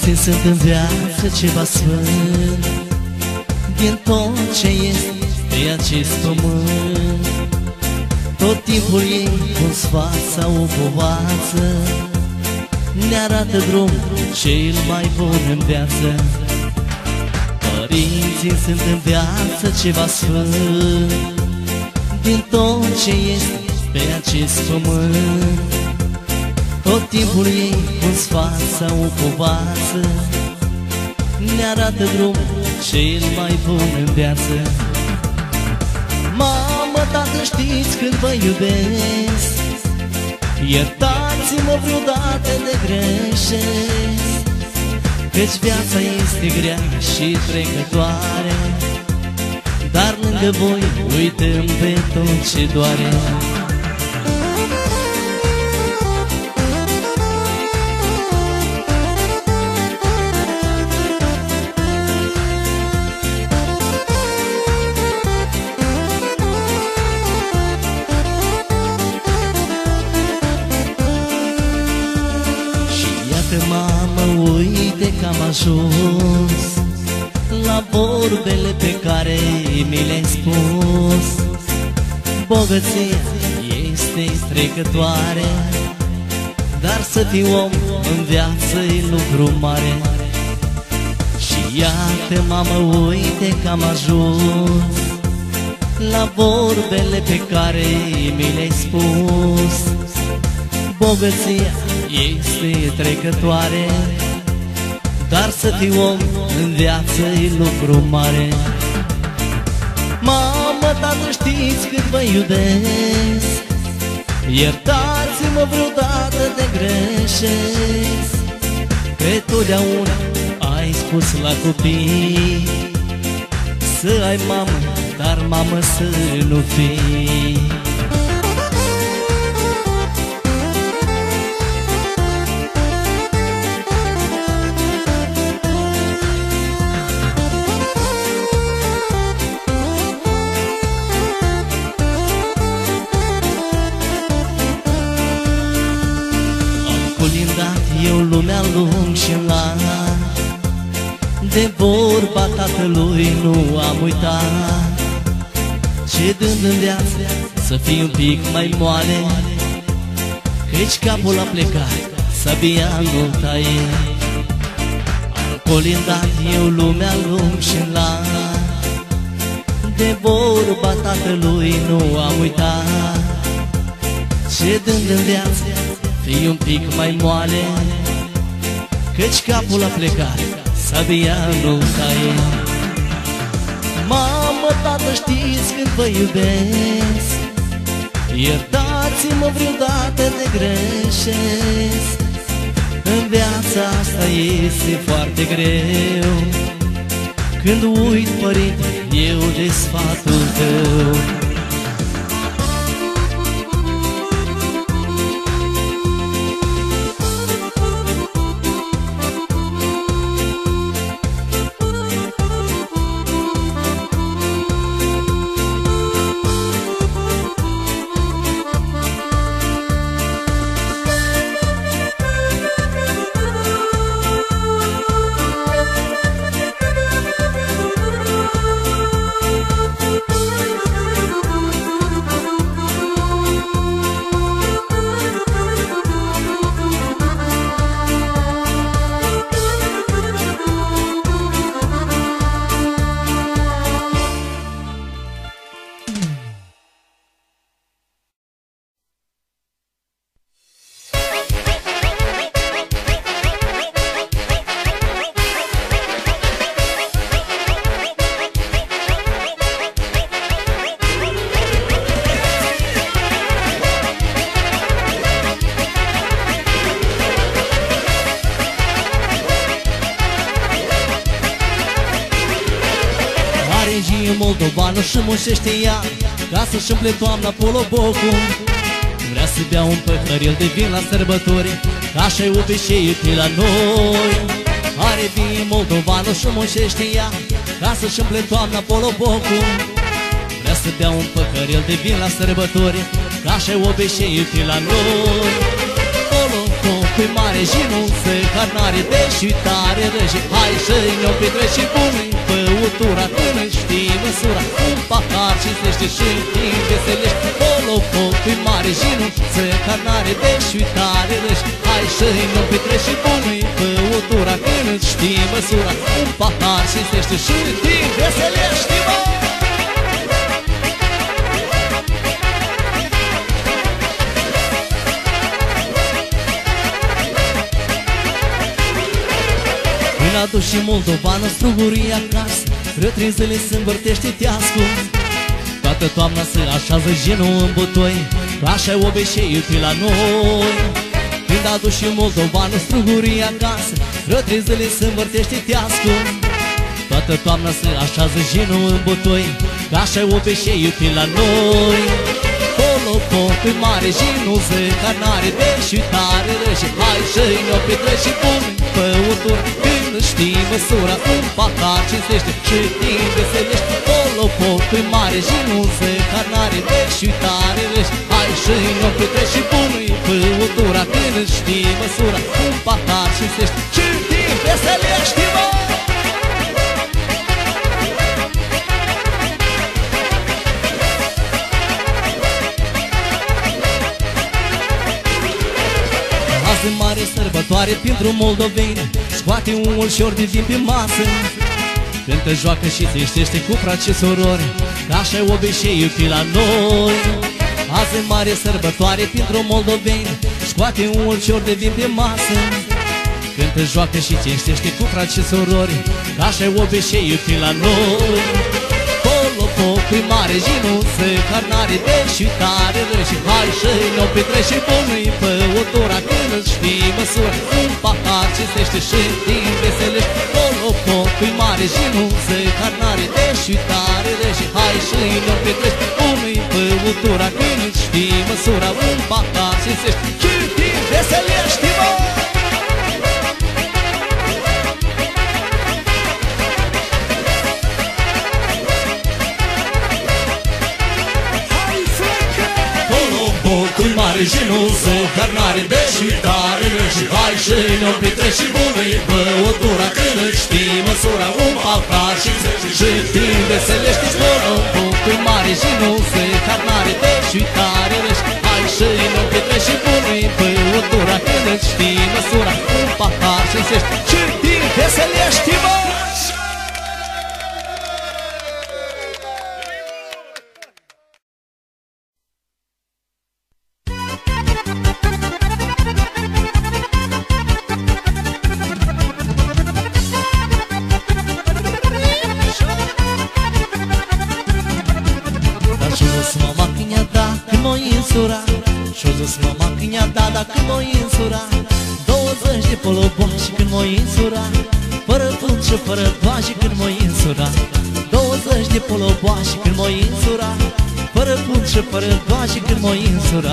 Părinții sunt în viață ceva sfânt din tot ce este pe acest pământ. Tot timpul ei un sfat sau o povață ne arată drumul cel mai bun în viață. Părinții sunt în viață ceva sfânt din tot ce este pe acest pământ. Tot timpul ei un sfat sau o povață ne arată drumul cel mai bun în viață. Mamă, tată, știți când vă iubesc, iertați-mă vreodată de greșesc, căci viața este grea și trecătoare, dar lângă voi uităm pe tot ce doare. Mamă, uite că am ajuns la vorbele pe care mi le-ai spus. Bogăția este trecătoare, dar să fii om în viață-i lucru mare. Și iată, mamă, uite că am ajuns la vorbele pe care mi le-ai spus. Bogăția este trecătoare, dar să fii om în viață-i lucru mare. Mamă, tată, știți cât vă iubesc, iertați-mă vreodată de greșesc, că totdeauna ai spus la copii să ai mamă, dar mamă să nu fii. Eu lumea lung și lat, de vorba tatălui nu am uitat, ce dând în viață să fii un pic mai moale, căci capul a plecat, sabia nu taie. Am colindat eu lumea lung și lat, de vorba tatălui nu am uitat, ce dând în viață fii un pic mai moale, căci capul a plecat, sabia nu taie. Mamă, tată, știți când vă iubesc, iertați-mă vreodată de greșesc, în viața asta este foarte greu, când uit, părinte, eu de sfatul tău. Moldovanul și mușește ea ca să-și umple toamna polobocul. Vrea să bea un păhărel de vin la sărbători, ca așa-i obiceiul pe la noi. Are vin moldovanul și mușește ea ca să-și umple toamna polobocul. Vrea să bea un păhărel de vin la sărbători, ca așa-i obiceiul pe la noi. Polobocul mare și nu se carnare de și tare răși. Hai să-i ne-o petreci și bună-i băutura, până știi măsura. Un pahar cinstește și timp veselești, polopocul mare și nu să carnare de și tare răși. Hai să-i ne-o petreci și bună-i băutura, până știi măsura. Un pahar cinstește și timp veselești, mă! În adus și moldovană, strugurii acasă, rătrinzele se învârtește teascu. Toată toamna se așează genul în butoi, așa-i obeșeiul pe la noi. Când adus și moldovană, strugurii acasă, rătrinzele se învârtește teascu. Toată toamna se așează genul în butoi, așa-i obeșeiul pe la noi. Polopocul mare și nu se carnare de și tare răși. Hai să-i ne-o petreci și pune băutură, când știi măsura. Un pahar cinstește și timp veselești, polopocul mare și nu se carnare de și tare răși. Hai să-i ne-o petreci și pune băutura, când știi măsura. Un pahar cinstește și timp veselești, mă! Azi în mare sărbătoare pentru moldoveni, scoate un ulșor de vin pe masă. Cântă, joacă și treștește cu frați și sorori, că așa-i obeșeiul pe la noi. Azi în mare sărbătoare pentru moldoveni, scoate un ulșor de vin pe masă. Cântă, joacă și treștește cu frați și sorori, că așa-i obeșeiul pe la noi. Polopocul mare și nu se carnare de și tare răși. Hai să-i ne-o petreci și bună-i băutura, când știi măsura. Un pahar cinstește și timp veselești, polopocul mare și nu se carnare de și tare răși. Hai să-i ne-o petreci bună-i băutura, când știi măsura. Un pahar cinstește și timp veselești, mă! Polopocul mare și nu se carnare de și tare răși. Hai să-i ne-o petreci și bună-i băutura, când știi măsura. Un pahar cinstește și timp veselești, polopocul mare și nu se carnare de și tare răși. Hai să-i ne-o petreci și bună-i băutura, când știi măsura. Un pahar cinstește și timp veselești, mă! Și-o zis mama când i-a dat, dacă m-o insura 20 de poloboași când m-o insura, fără fund și fără doaji când m-o insura. 20 de poloboași când m-o insura, fără fund și fără doaji când m-o insura.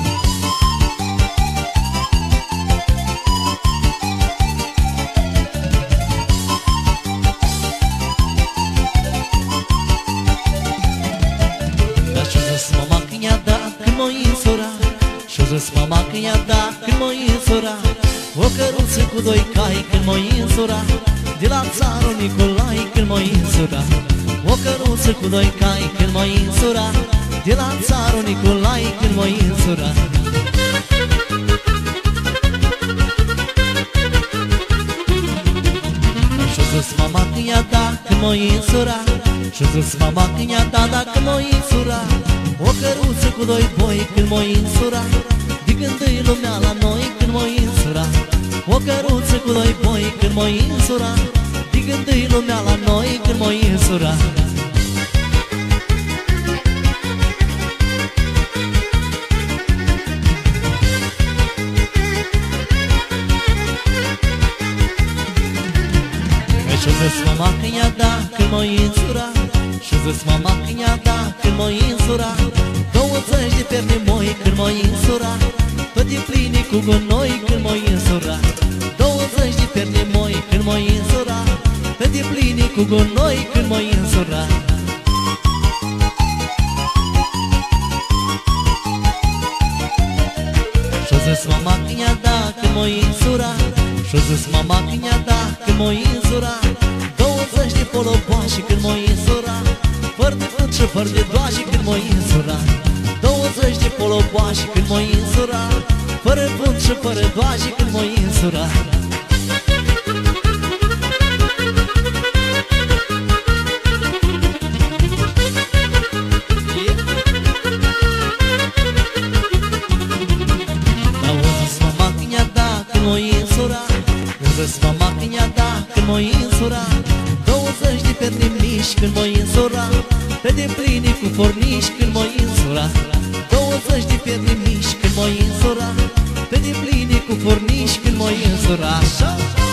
Dar și-o zis mama când i-a dat, când m-o insura, și-o zis mama când i-a dat, când m-o insura, o căruță cu doi cai când m-o insura, de la țarul Nicolai când m-o insura. O căruță cu doi cai când m-o insura, de la țarul Nicolai când m-o insura. Și-o zis mama când i-a dat, când m-o insura, și-o zis mama când i-a dat, dacă m-o insura, o căruță cu doi boi când m-o insura, de când-i lumea la noi când m-o insura. O căruță cu doi boi când m-o insura, de când-i lumea la noi când m-o insura. Și-o zis mama când i-a dat, când m-o insura, și-o zis mama când i-a dat, când m-o insura, 20 de perne moi când m-o insura, toate pline cu gunoi când m-o insura. 20 de perne moi când m-o insura, toate pline cu gunoi când m-o insura. Și-o zis mama când i-a dat, când m-o insura, Și-o zis mama că i-a dat când m-o insura 20 de poloboași când m-o insura Fără de fânt și fără de doași când m-o insura 20 de poloboași când m-o insura Fără fânt și fără doași când m-o insura Zis mama că i-a dat când m-o insura 20 de perne mici când m-o insura Pe de pline cu fornici când m-o insura 20 de perne mici când m-o insura Pe de pline cu fornici când m-o insura Așa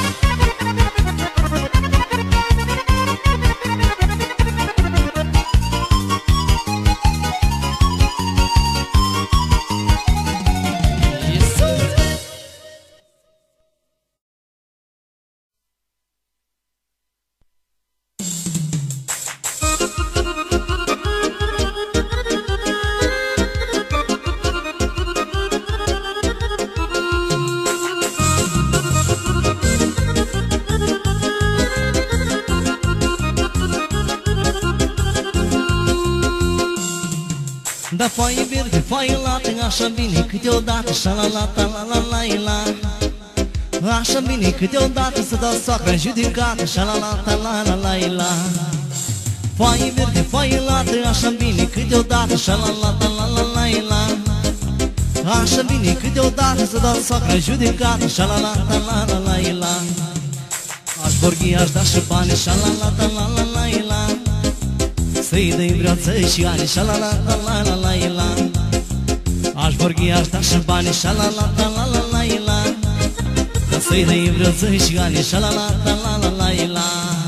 Da foaie verde, foaie lată, așa bine câteodată Șa-la-la-ta, la-la-la-la-la Așa bine câteodată să dau soacra în judecată Șa-la-la-ta, la-la-la-la Foaie verde, foaie lată, așa bine câteodată Șa-la-la-ta, la-la-la-la Așa bine câteodată să dau soacra în judecată Șa-la-la-ta, la-la-la-la Aș vorbi, aș da și bani Șa-la-la-ta, la-la-la-la Să-i dă-i vreață și ani Șa-la-la-la-la-la-la-la Aș vorbi, aș da și bani Șa-la-la-la-la-la-la-la Să-i dă-i vreață și ani Șa-la-la-la-la-la-la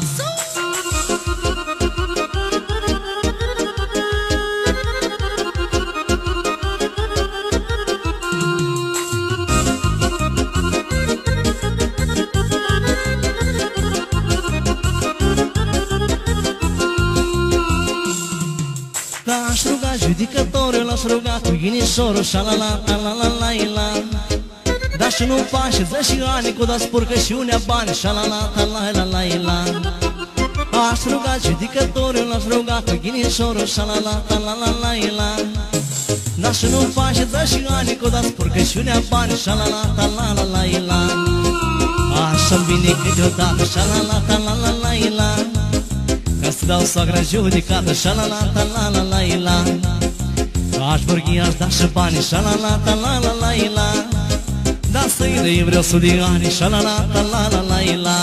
L-aș ruga judecătorul, l-aș ruga cu ghinișorul Șa-la-la-la-la-la-la-la Dar și nu pași, 10 ani cu da spurcășiunea bani Șa-la-la-la-la-la-la-la Aș ruga judecătorul, l-aș ruga cu ghinișorul Șa-la-la-la-la-la-la Dar și nu pași, 10 ani cu da spurcășiunea bani Șa-la-la-la-la-la-la Așa-mi vine câteodată Șa-la-la-la-la-la-la-la Ca să dau soacra în judecată Șa-la-la-ta-la-la-la-la Aș vorbi, aș da și bani Șa-la-la-ta-la-la-la-la Dar să-i dă-i vreau 100 de ani Șa-la-la-ta-la-la-la-la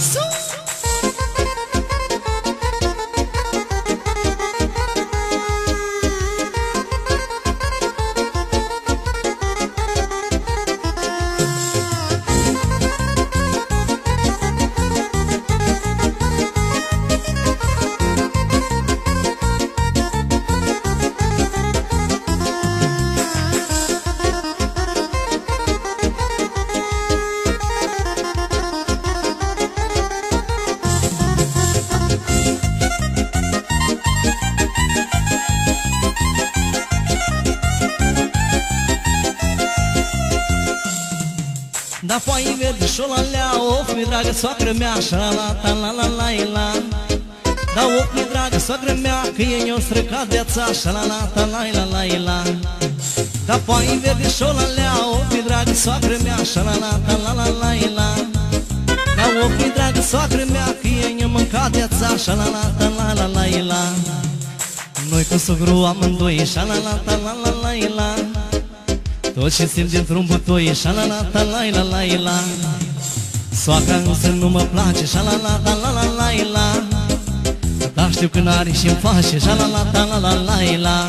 Da foaie verde și-o la lea, of, mi dragă soacră mea, Șa-la-la-ta-la-la-la-la Da of, mi dragă soacră mea, că e ne-o străcat viața, Șa-la-la-ta-la-la-la-la Da foaie verde și-o la lea, of, mi dragă soacră mea, Șa-la-la-ta-la-la-la-la Da of, mi dragă soacră mea, că e ne-o mâncat viața, Șa-la-la-ta-la-la-la-la Noi cu sogru amândoi, Șa-la-la-ta-la-la-la-la Tot ce simt dintr-un butoi Șa-la-la-ta-la-la-la-la Soacra însă nu mă place Șa-la-la-ta-la-la-la-la Dar știu că n-are și-mi face Șa-la-la-ta-la-la-la-la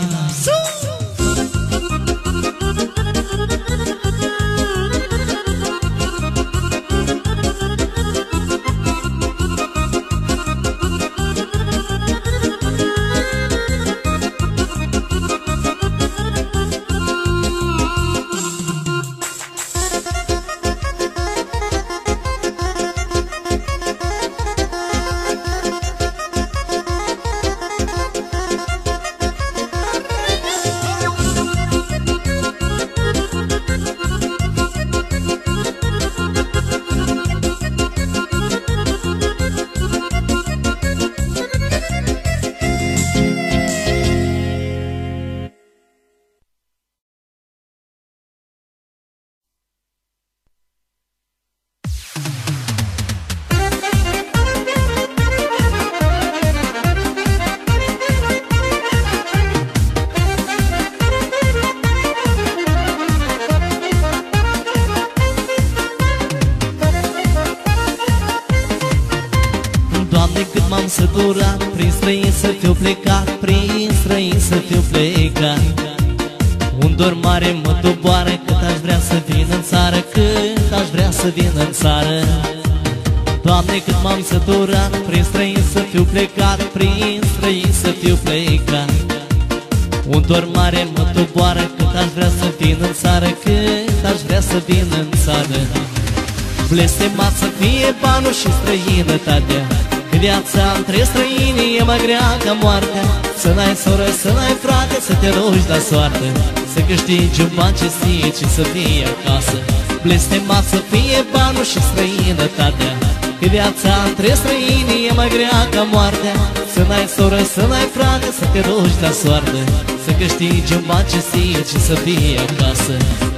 m-am săturat, prin străini să fiu plecat, prin străini să fiu plecat. Un dor mare mă doboară, cât aș vrea să vin în țară, cât aș vrea să vin în țară. Doamne, cât m-am săturat, prin străini să fiu plecat, prin străini să fiu plecat. Un dor mare mă doboară, cât aș vrea să vin în țară, cât aș vrea să vin în țară. Blestemat să fie banul și străinătatea, viața între străini e mai grea ca moartea. Să n-ai soră, să n-ai frate, să te rogi la soartă, să câștigi un ban cinstit și să fii acasă. Blestemat să fie banul și străinătatea, viața între străini e mai grea ca moartea. Să n-ai soră, să n-ai frate, să te rogi la soartă, să câștigi un ban cinstit și să fii acasă.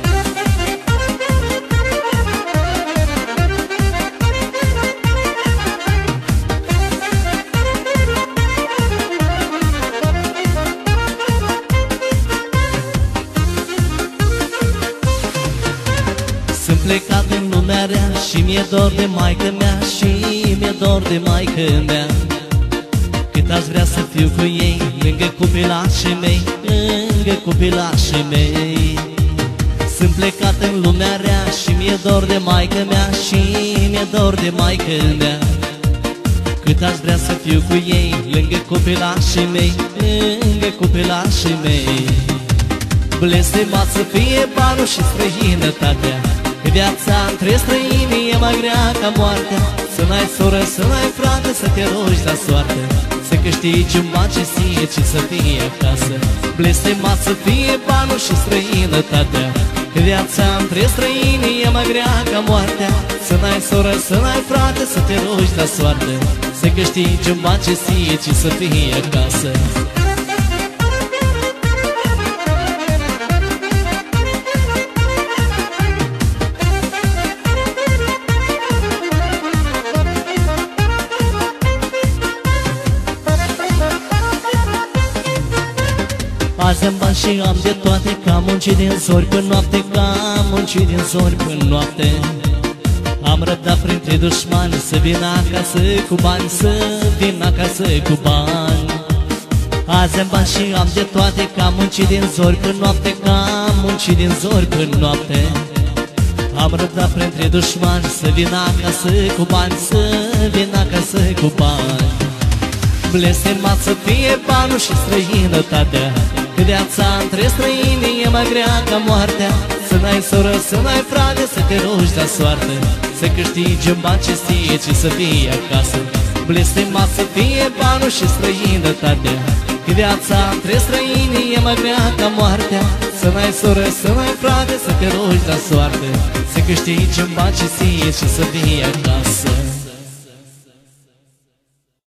Sunt plecat în lumea rea și mi-e dor de maică mea, și mi-e dor de maică mea. Cât aș vrea să fiu cu ei, lângă copilașii mei, lângă copilașii mei. Sunt plecat în lumea rea și mi-e dor de maică mea, și mi-e dor de maică mea. Cât aș vrea să fiu cu ei, lângă copilașii mei, lângă copilașii mei. Blestemat să fie banul și străinătatea, viața între străini e mai grea ca moartea. Să n-ai soră, să n-ai frate, să te rogi la soartă, să câștigi un ban cinstit și să fii acasă. Blestemat să fie banul și străinătatea, viața între străini e mai grea ca moartea. Să n-ai soră, să n-ai frate, să te rogi la soartă, să câștigi un ban cinstit și să fii acasă. Azi am bani și am de toate, că am muncit din zori până noapte, că am muncit din zori până noapte. Am răbdat printre dușmani, să vin acasă cu bani, să vin acasă cu bani. Azi am bani și am de toate, că am muncit din zori până noapte, că am muncit din zori până noapte. Am răbdat printre dușmani, să vin acasă cu bani, să vin acasă cu bani. Blestemat să fie banul și străinătatea, viața între străini e mai grea ca moartea. Să n-ai soră, să n-ai frate, să te rogi la soartă, să câștigi un ban cinstit și să fii acasă. Blestemat să fie banul și străinătatea, viața între străini e mai grea ca moartea. Să n-ai soră, să n-ai frate, să te rogi la soartă, să câștigi un ban cinstit și să fii acasă.